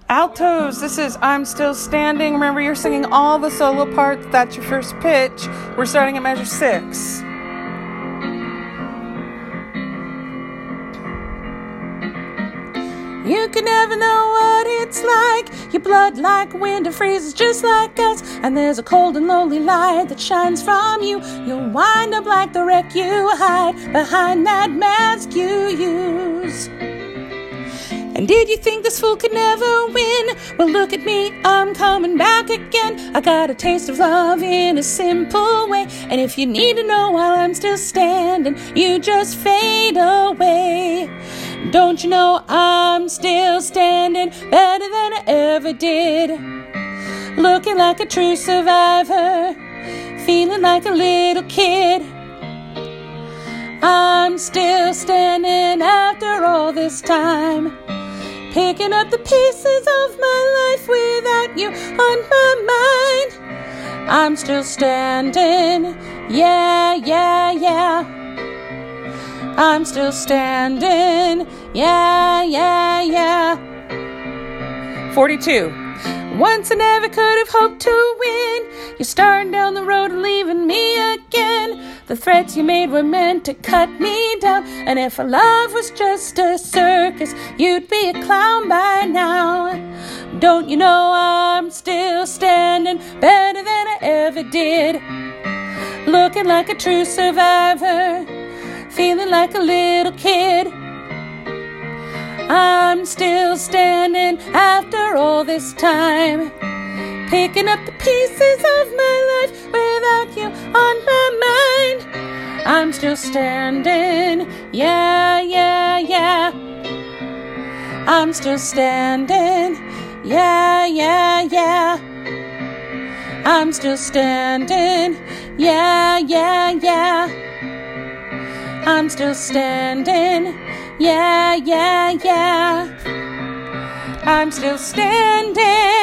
Altos, this is I'm Still Standing. Remember, you're singing all the solo parts. That's your first pitch. We're starting at measure 6. You can never know what it's like. Your blood like winter freezes just like us. And there's a cold and lonely light that shines from you. You'll wind up like the wreck you hide behind that mask you use. And did you think this fool could never win? Well, look at me, I'm coming back again. I got a taste of love in a simple way. And if you need to know while I'm still standing, you just fade away. Don't you know I'm still standing better than I ever did? Looking like a true survivor, feeling like a little kid. I'm still standing after all this time, picking up the pieces of my life without you on my mind. I'm still standing, yeah, yeah, yeah. I'm still standing, yeah, yeah, yeah. 42. Once I never could have hoped to win. You're starting down the road and leaving me again. The threats you made were meant to cut me down. And if our love was just a circus, you'd be a clown by now. Don't you know I'm still standing better than I ever did? Looking like a true survivor, feeling like a little kid. I'm still standing after all this time, picking up the pieces of my life without you on my mind. I'm still standing, yeah, yeah, yeah. I'm still standing, yeah, yeah, yeah. I'm still standing, yeah, yeah, yeah. I'm still standing, yeah, yeah, yeah. I'm still standing.